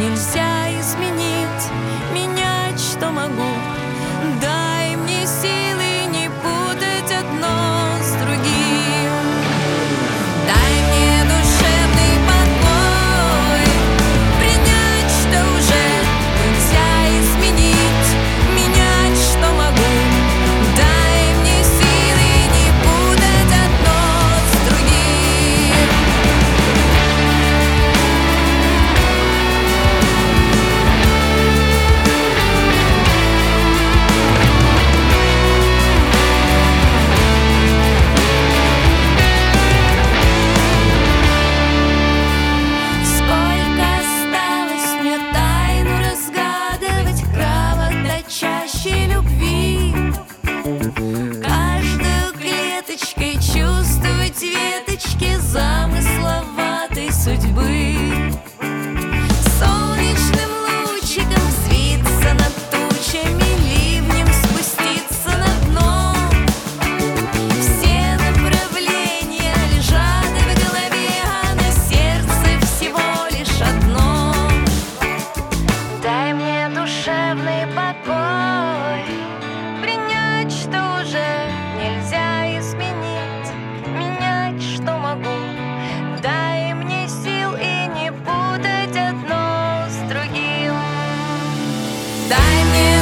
нельзя изменить, менять, что могу. Дай мне силы не путать одно с другим. Дай мне душевный покой, принять, что уже нельзя изменить, менять, что могу. Дай мне силы не путать одно с другим. Сколько осталось мне тайну разгадывать, кровоточащей любви, каждую клеточкой чувствовать веточки замысловатой судьбы. Солнечным лучиком взвиться над тучами, ливнем спуститься на дно. Все направления лежат в голове, а на сердце всего лишь одно. Дай мне душевный покой, принять, что уже нельзя изменить, менять, что могу. Дай мне сил и не путать одно с другим. Дай мне